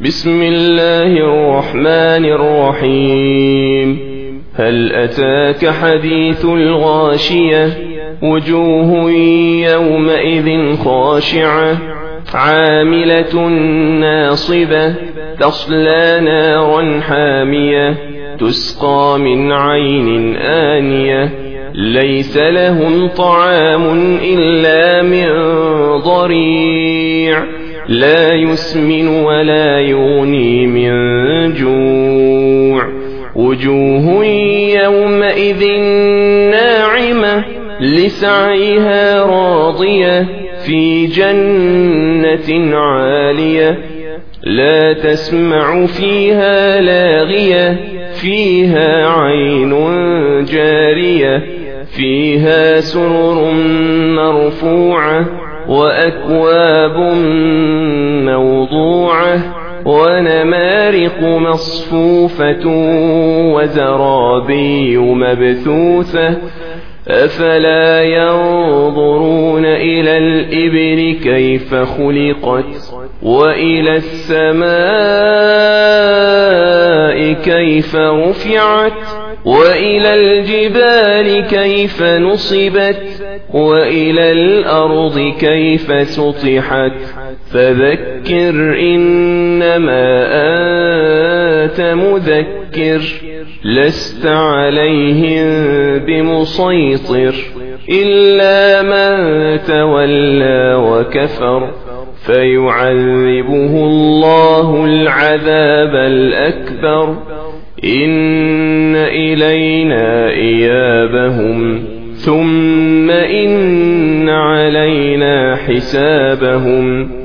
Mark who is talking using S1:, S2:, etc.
S1: بسم الله الرحمن الرحيم. هل أتاك حديث الغاشية؟ وجوه يومئذ خاشعة عاملة ناصبة تصلى نارا حامية تسقى من عين آنية ليس لهم طعام إلا من ضريع لا يسمن ولا يغني من جوع. وجوه يومئذ ناعمة لسعيها راضية في جنة عالية لا تسمع فيها لاغية فيها عين جارية فيها سرر مرفوعة وأكواب موضوعة ونمارق مصفوفة وزرابي مبثوثة أفلا ينظرون إلى الإبل كيف خلقت وإلى السماء كيف رفعت وإلى الجبال كيف نصبت وإلى الأرض كيف سطحت فذكر إنما أنت مذكر لست عليهم بمسيطر إلا من تولى وكفر فيعذبه الله العذاب الأكبر إن إلينا إيابهم ثم إن علينا حسابهم